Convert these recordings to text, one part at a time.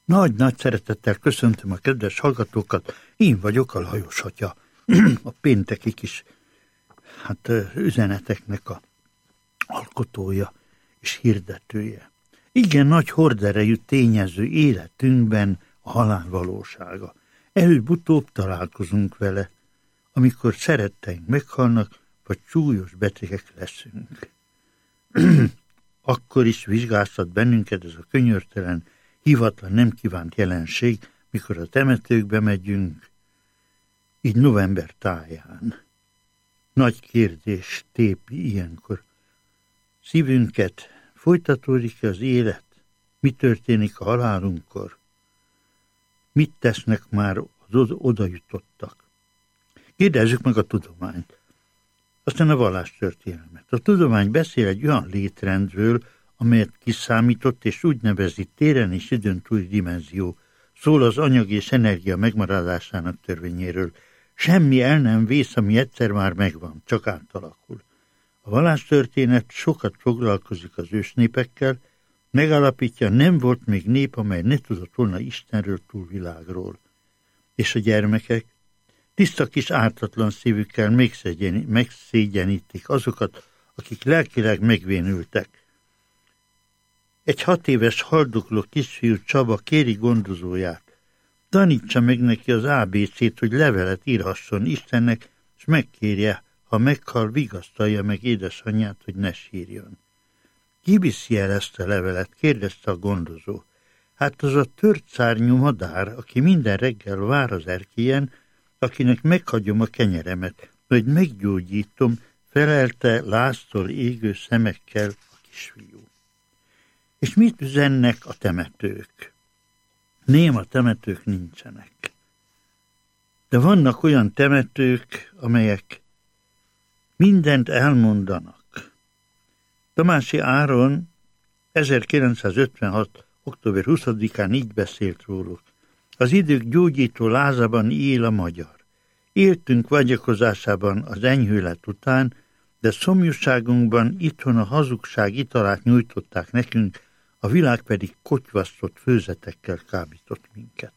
Nagy szeretettel köszöntöm a kedves hallgatókat, én vagyok a Lajos atya, a pénteki kis üzeneteknek a alkotója és hirdetője. Igen, nagy horderejű tényező életünkben a halál valósága. Előbb-utóbb találkozunk vele, amikor szeretteink meghalnak, vagy súlyos betegek leszünk. Akkor is vizsgáztat bennünket ez a könyörtelen, hivatlan, nem kívánt jelenség, mikor a temetőkbe megyünk, így november táján. Nagy kérdés tépi ilyenkor szívünket, folytatódik az élet, mi történik a halálunkkor, mit tesznek már az odajutottak. Kérdezzük meg a tudományt, aztán a vallástörténelmet. A tudomány beszél egy olyan létrendről, amelyet kiszámított és úgy nevezi téren és időn túli dimenzió, szól az anyag és energia megmaradásának törvényéről. Semmi el nem vész, ami egyszer már megvan, csak átalakul. A vallástörténet sokat foglalkozik az ősnépekkel, megállapítja, nem volt még nép, amely ne tudott volna Istenről, túlvilágról. És a gyermekek tiszta kis ártatlan szívükkel megszégyenítik azokat, akik lelkileg megvénültek. Egy 6 éves haldokló kisfiú Csaba kéri gondozóját, tanítsa meg neki az ABC-t, hogy levelet írhasson Istennek, és megkérje, ha meghal, vigasztalja meg édesanyját, hogy ne sírjon. Ki viszi el ezt a levelet? Kérdezte a gondozó. Hát az a tört szárnyú madár, aki minden reggel vár az erkélyen, akinek meghagyom a kenyeremet, hogy meggyógyítom, felelte láztól égő szemekkel a kisfiú. És mit üzennek a temetők? Néma temetők nincsenek. De vannak olyan temetők, amelyek mindent elmondanak. Tamási Áron 1956. október 20-án így beszélt róluk. Az idők gyógyító lázában él a magyar. Éltünk vágyakozásában az enyhület után, de szomjúságunkban itthon a hazugság italát nyújtották nekünk, a világ pedig kotyvasztott főzetekkel kábított minket.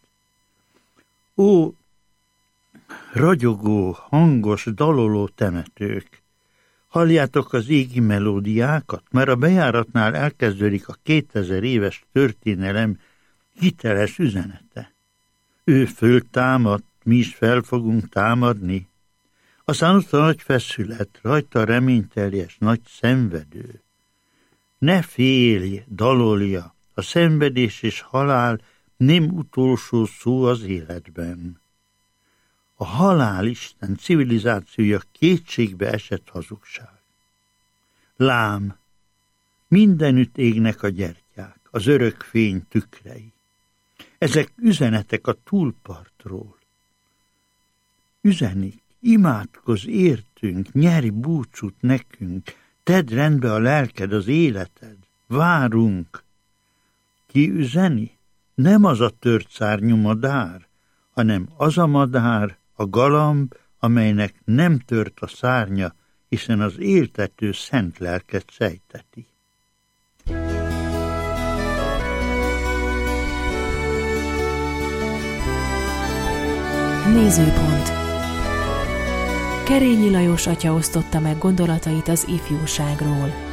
Ó, ragyogó, hangos, daloló temetők! Halljátok az égi melódiákat? Mert a bejáratnál elkezdődik a 2000 éves történelem hiteles üzenete. Ő föltámadt, mi is fel fogunk támadni. Aztán ott a nagy feszület, rajta reményteljes nagy szenvedő. Ne félj, dalolja, a szenvedés és halál nem utolsó szó az életben. A halál Isten civilizációja kétségbe esett hazugság. Lám, mindenütt égnek a gyertyák, az örök fény tükrei. Ezek üzenetek a túlpartról. Üzenik, imádkozz értünk, nyeri búcsút nekünk, tedd rendbe a lelked, az életed, várunk. Ki üzeni? Nem az a tört szárnyú madár, hanem az a madár, a galamb, amelynek nem tört a szárnya, hiszen az éltető szent lelket sejteti. Nézőpont. Kerényi Lajos atya osztotta meg gondolatait az ifjúságról.